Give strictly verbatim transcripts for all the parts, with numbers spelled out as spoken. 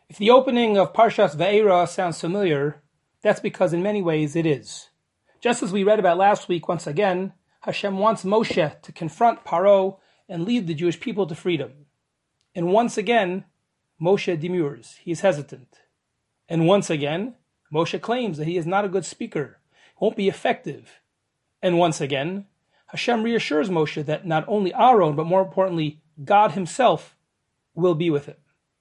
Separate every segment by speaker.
Speaker 1: If the opening of Parshas Va'era sounds familiar, that's because in many ways it is. Just as we read about last week, once again, Hashem wants Moshe to confront Paro and lead the Jewish people to freedom. And once again, Moshe demurs. He is hesitant. And once again, Moshe claims that he is not a good speaker, won't be effective. And once again, Hashem reassures Moshe that not only Aaron, but more importantly, God himself will be with him.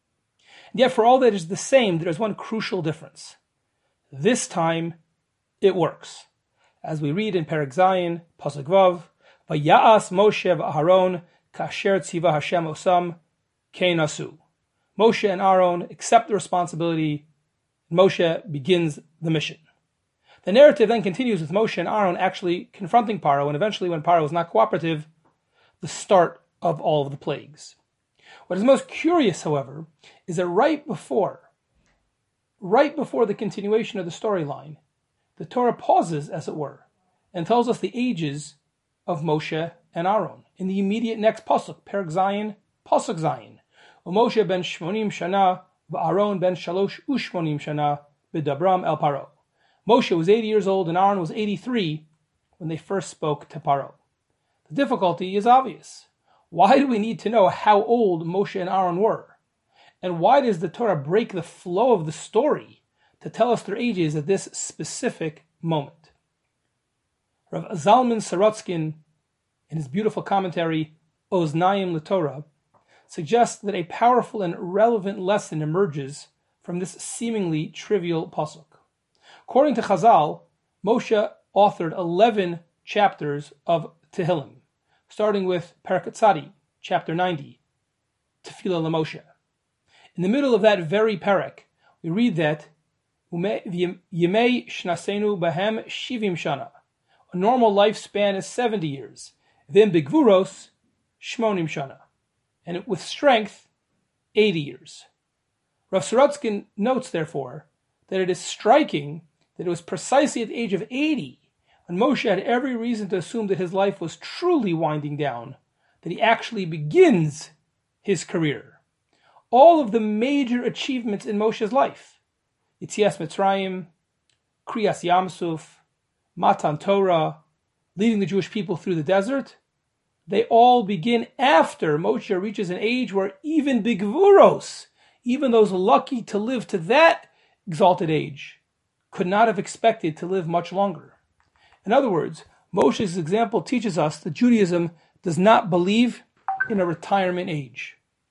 Speaker 1: And yet for all that is the same, there is one crucial difference. This time, it works. As we read in Perek Zayin, Pasuk Vav, Vaya'as Moshe v'Aharon kasher tziva Hashem osam kein asu. Moshe and Aaron accept the responsibility. Moshe begins the mission. The narrative then continues with Moshe and Aaron actually confronting Paro, and eventually when Paro is not cooperative, the start of all of the plagues. What is most curious, however, is that right before, right before the continuation of the storyline, the Torah pauses, as it were, and tells us the ages of Moshe and Aaron. In the immediate next pasuk, Perek Zayin, Pasuk Zayin, Moshe ben shmonim shana, v'Aaron ben shalosh ushmonim shana, b'dabram el Paro. Moshe was eighty years old and Aaron was eighty-three when they first spoke to Paro. The difficulty is obvious. Why do we need to know how old Moshe and Aaron were? And why does the Torah break the flow of the story to tell us their ages at this specific moment? Rav Zalman Sorotzkin, in his beautiful commentary, Oznayim LeTorah, suggests that a powerful and relevant lesson emerges from this seemingly trivial pasuk. According to Chazal, Moshe authored eleven chapters of Tehillim, starting with Perek Tzadi, chapter ninety, Tefillah LaMoshe. In the middle of that very Perek, we read that Yemei Shnasenu Bahem Shivim Shana. A normal lifespan is seventy years. Vim Bigvuros Shmonim Shana. And with strength, eighty years. Rav Sorotzkin notes, therefore, that it is striking that it was precisely at the age of eighty, when Moshe had every reason to assume that his life was truly winding down, that he actually begins his career. All of the major achievements in Moshe's life, Yetzias Mitzrayim, Kriyas Yamsuf, Matan Torah, leading the Jewish people through the desert, they all begin after Moshe reaches an age where even Bigvuros, even those lucky to live to that exalted age, could not have expected to live much longer. In other words, Moshe's example teaches us that Judaism does not believe in a retirement age.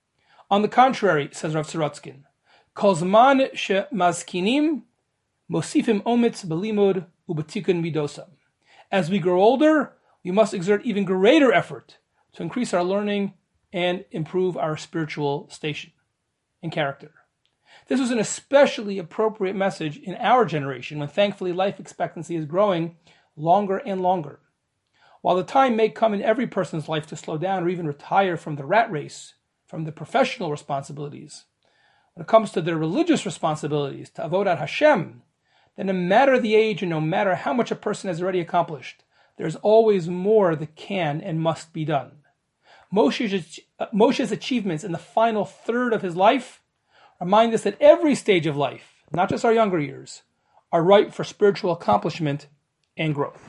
Speaker 1: On the contrary, says Rav Sorotzkin, Kol zman shemazkinim mosifim ometz belimud ubetikun midosam. As we grow older, we must exert even greater effort to increase our learning and improve our spiritual station and character. This was an especially appropriate message in our generation, when thankfully life expectancy is growing longer and longer. While the time may come in every person's life to slow down or even retire from the rat race, from the professional responsibilities, when it comes to their religious responsibilities, to avodat Hashem, then no matter the age and no matter how much a person has already accomplished, there's always more that can and must be done. Moshe's, Moshe's achievements in the final third of his life remind us that every stage of life, not just our younger years, are ripe for spiritual accomplishment and growth.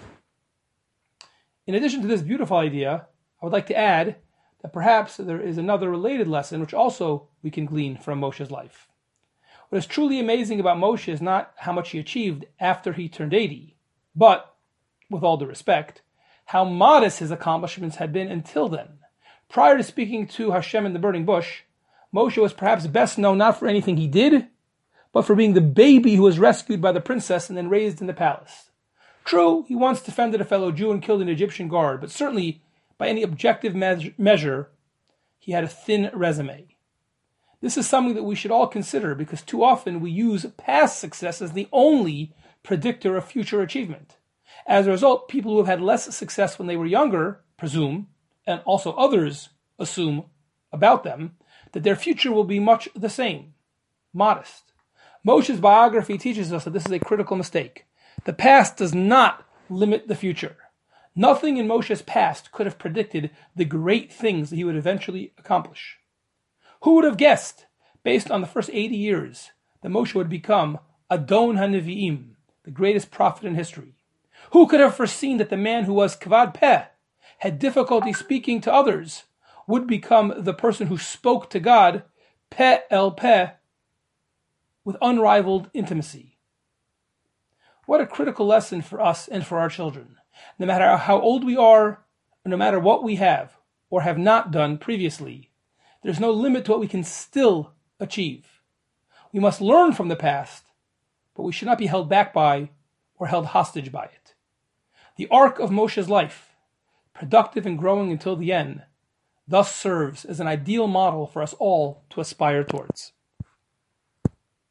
Speaker 1: In addition to this beautiful idea, I would like to add that perhaps there is another related lesson which also we can glean from Moshe's life. What is truly amazing about Moshe is not how much he achieved after he turned eighty, but, with all due respect, how modest his accomplishments had been until then. Prior to speaking to Hashem in the burning bush, Moshe was perhaps best known not for anything he did, but for being the baby who was rescued by the princess and then raised in the palace. True, he once defended a fellow Jew and killed an Egyptian guard, but certainly, by any objective me- measure, he had a thin resume. This is something that we should all consider, because too often we use past success as the only predictor of future achievement. As a result, people who have had less success when they were younger presume, and also others assume about them, that their future will be much the same, modest. Moshe's biography teaches us that this is a critical mistake. The past does not limit the future. Nothing in Moshe's past could have predicted the great things that he would eventually accomplish. Who would have guessed, based on the first eighty years, that Moshe would become Adon HaNevi'im, the greatest prophet in history. Who could have foreseen that the man who was Kvad Peh, had difficulty speaking to others, would become the person who spoke to God, Peh El Peh, with unrivaled intimacy? What a critical lesson for us and for our children. No matter how old we are, or no matter what we have or have not done previously, there's no limit to what we can still achieve. We must learn from the past, but we should not be held back by or held hostage by it. The arc of Moshe's life, productive and growing until the end, thus serves as an ideal model for us all to aspire towards.